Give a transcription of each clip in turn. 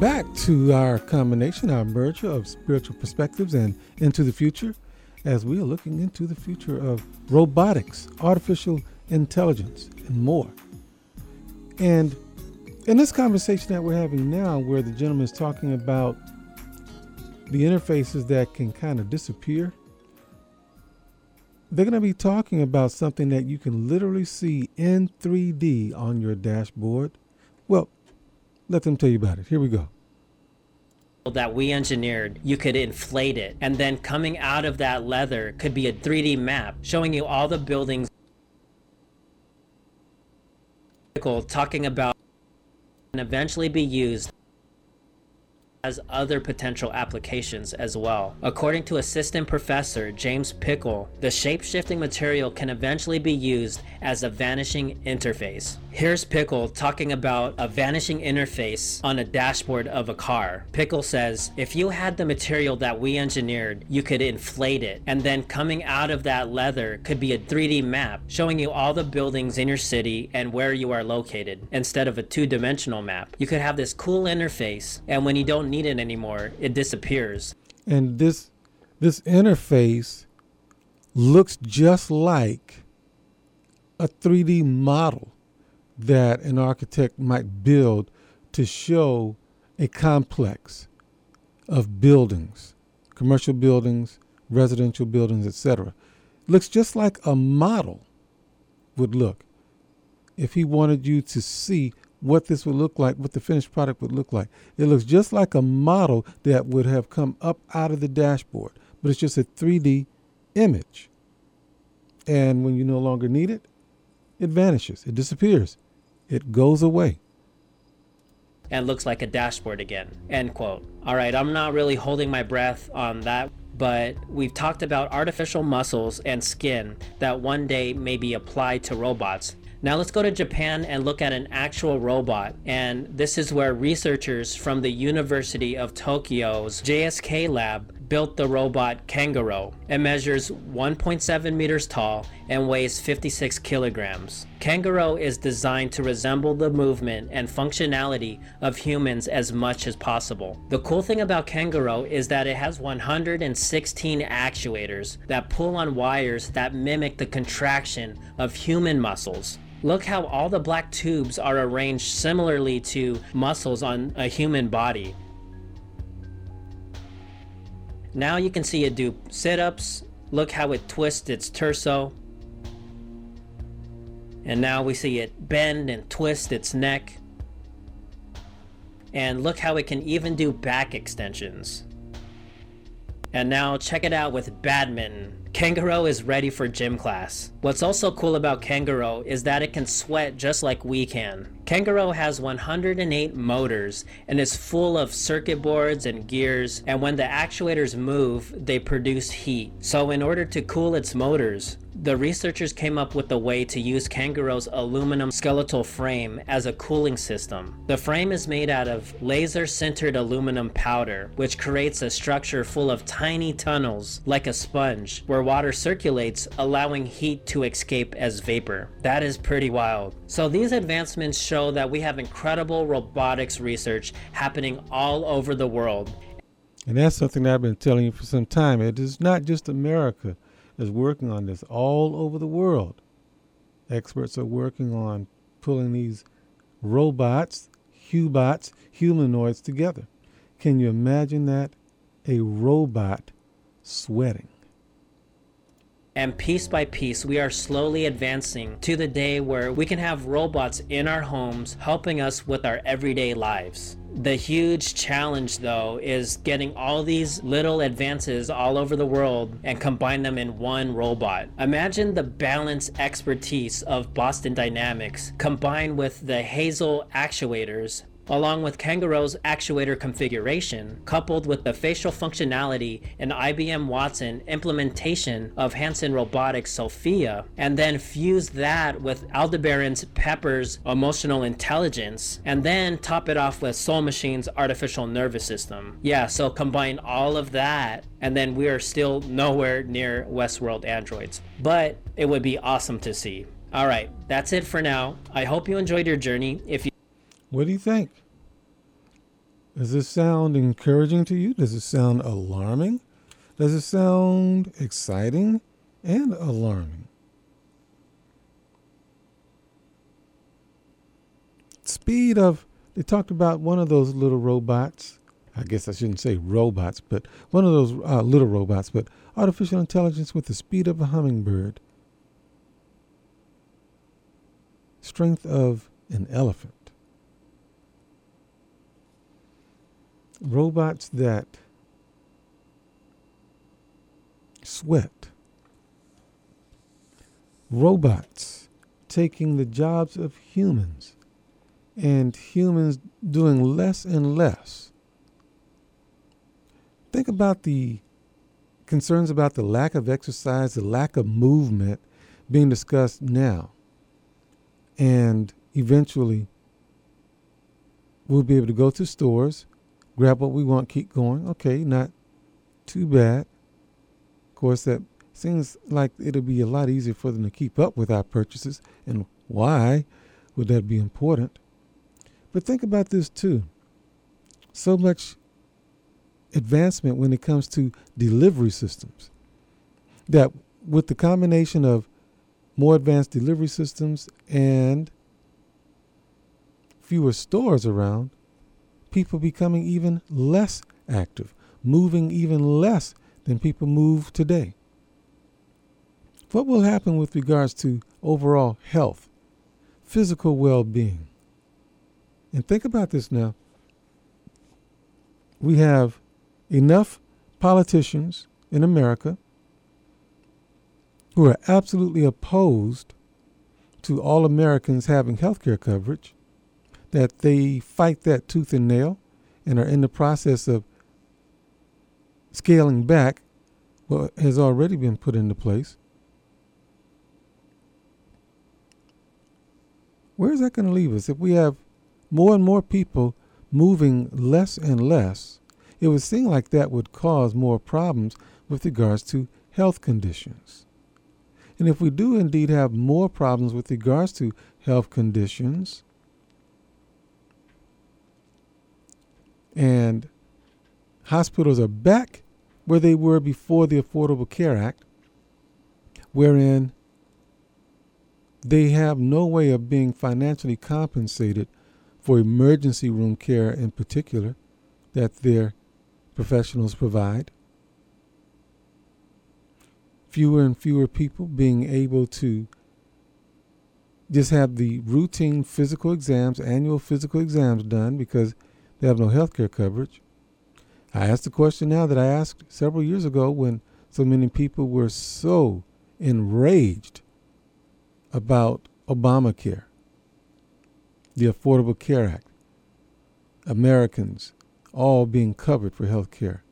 back to our combination, our merger of spiritual perspectives and into the future, as we are looking into the future of robotics, artificial intelligence, and more. And in this conversation that we're having now, where the gentleman is talking about the interfaces that can kind of disappear, they're going to be talking about something that you can literally see in 3D on your dashboard. Well, let them tell you about it. Here we go. That we engineered, you could inflate it, and then coming out of that leather could be a 3D map showing you all the buildings. Talking about and eventually be used as other potential applications as well. According to assistant professor James Pickle, the shape-shifting material can eventually be used as a vanishing interface. Here's Pickle talking about a vanishing interface on a dashboard of a car. Pickle says, if you had the material that we engineered, you could inflate it, and then coming out of that leather could be a 3D map showing you all the buildings in your city and where you are located, instead of a two-dimensional map. You could have this cool interface, and when you don't need it anymore, it disappears. And this interface looks just like a 3D model that an architect might build to show a complex of buildings, commercial buildings, residential buildings, etc. Looks just like a model would look if he wanted you to see what this would look like, what the finished product would look like. It looks just like a model that would have come up out of the dashboard, but it's just a 3D image. And when you no longer need it, it vanishes, it disappears, it goes away. And looks like a dashboard again, end quote. All right, I'm not really holding my breath on that, but we've talked about artificial muscles and skin that one day may be applied to robots. Now let's go to Japan and look at an actual robot, and this is where researchers from the University of Tokyo's JSK lab built the robot Kangaroo. It measures 1.7 meters tall and weighs 56 kilograms. Kangaroo is designed to resemble the movement and functionality of humans as much as possible. The cool thing about Kangaroo is that it has 116 actuators that pull on wires that mimic the contraction of human muscles. Look how all the black tubes are arranged similarly to muscles on a human body. Now you can see it do sit-ups. Look how it twists its torso. And now we see it bend and twist its neck. And look how it can even do back extensions. And now check it out with badminton. Kangaroo is ready for gym class. What's also cool about Kangaroo is that it can sweat just like we can. Kangaroo has 108 motors and is full of circuit boards and gears, and when the actuators move, they produce heat. So in order to cool its motors, the researchers came up with a way to use Kangaroo's aluminum skeletal frame as a cooling system. The frame is made out of laser-sintered aluminum powder, which creates a structure full of tiny tunnels, like a sponge, where water circulates, allowing heat to escape as vapor. That is pretty wild. So these advancements show that we have incredible robotics research happening all over the world. And that's something that I've been telling you for some time. It is not just America is working on this. All over the world, experts are working on pulling these robots, humanoids together. Can you imagine that? A robot sweating. And piece by piece, we are slowly advancing to the day where we can have robots in our homes helping us with our everyday lives. The huge challenge, though, is getting all these little advances all over the world and combine them in one robot. Imagine the balance expertise of Boston Dynamics combined with the Hazel actuators, along with Kangaroo's actuator configuration, coupled with the facial functionality and IBM Watson implementation of Hanson Robotics Sophia, and then fuse that with Aldebaran's Pepper's emotional intelligence, and then top it off with Soul Machine's artificial nervous system. Yeah, so combine all of that, and then we are still nowhere near Westworld androids. But it would be awesome to see. Alright, that's it for now. I hope you enjoyed your journey. What do you think? Does this sound encouraging to you? Does it sound alarming? Does it sound exciting and alarming? Speed of, they talked about one of those little robots. I guess I shouldn't say robots, but one of those little robots, but artificial intelligence with the speed of a hummingbird. Strength of an elephant. Robots that sweat. Robots taking the jobs of humans and humans doing less and less. Think about the concerns about the lack of exercise, the lack of movement being discussed now. And eventually we'll be able to go to stores, grab what we want, keep going. Okay, not too bad. Of course, that seems like it'll be a lot easier for them to keep up with our purchases. And why would that be important? But think about this too. So much advancement when it comes to delivery systems, that with the combination of more advanced delivery systems and fewer stores around, people becoming even less active, moving even less than people move today. What will happen with regards to overall health, physical well-being? And think about this now. We have enough politicians in America who are absolutely opposed to all Americans having health care coverage, that they fight that tooth and nail and are in the process of scaling back what has already been put into place. Where is that going to leave us? If we have more and more people moving less and less, it would seem like that would cause more problems with regards to health conditions. And if we do indeed have more problems with regards to health conditions, and hospitals are back where they were before the Affordable Care Act, wherein they have no way of being financially compensated for emergency room care in particular that their professionals provide. Fewer and fewer people being able to just have the routine physical exams, annual physical exams done because they have no health care coverage. I asked the question now that I asked several years ago when so many people were so enraged about Obamacare, the Affordable Care Act, Americans all being covered for health care.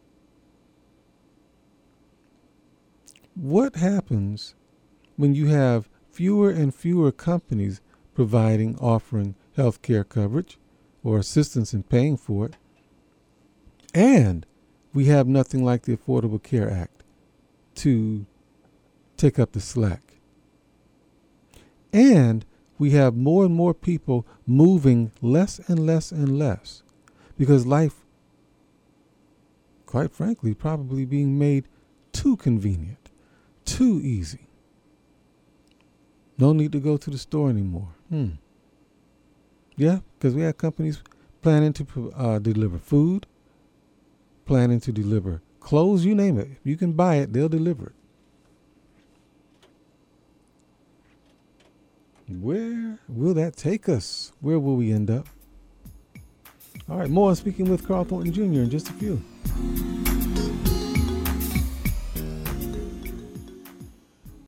What happens when you have fewer and fewer companies offering health care coverage or assistance in paying for it, and we have nothing like the Affordable Care Act to take up the slack? And we have more and more people moving less and less and less because life, quite frankly, probably being made too convenient, too easy. No need to go to the store anymore. Yeah, because we have companies planning to deliver food, planning to deliver clothes, you name it. If you can buy it, they'll deliver it. Where will that take us? Where will we end up? All right, more on Speaking with Carl Thornton Jr. in just a few.